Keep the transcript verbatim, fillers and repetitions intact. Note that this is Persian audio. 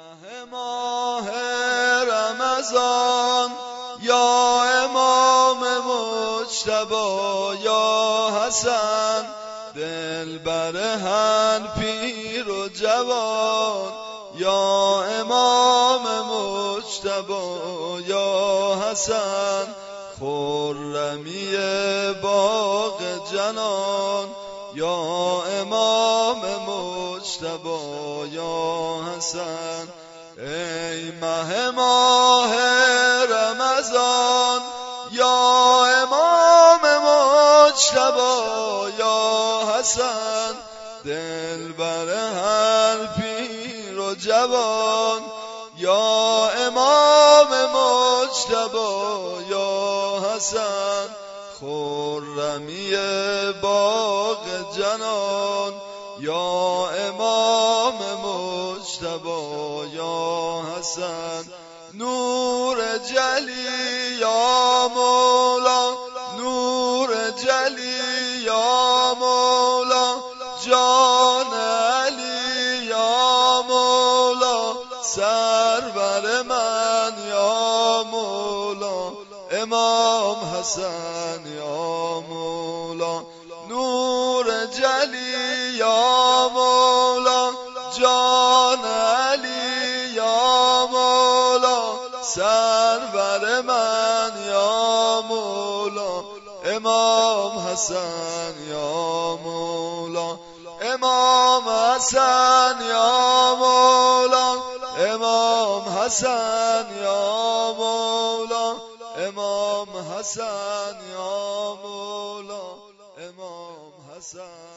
مه ماه رمضان یا امام مجتبی یا حسن، دلبر هر پیر و جوان یا امام مجتبی یا حسن، خرمی باغ جنان یا امام مجتبی یا حسن. ای مه ماه رمضان یا امام مجتبی یا حسن، دلبر هر پیر و جوان یا امام مجتبی یا حسن، خرمی باغ جنان یا امام مجتبی یا حسن. نور جلی یا مولا، نور جلی یا مولا، جان علی یا مولا، سرور من یا مولا، امام حسن یا مولا. نور جلی یا مولا، جان علی یا مولا، سرور من یا مولا، امام حسن یا مولا، امام حسن یا مولا، امام حسن یا مولا، امام حسن یا مولا، امام حسن.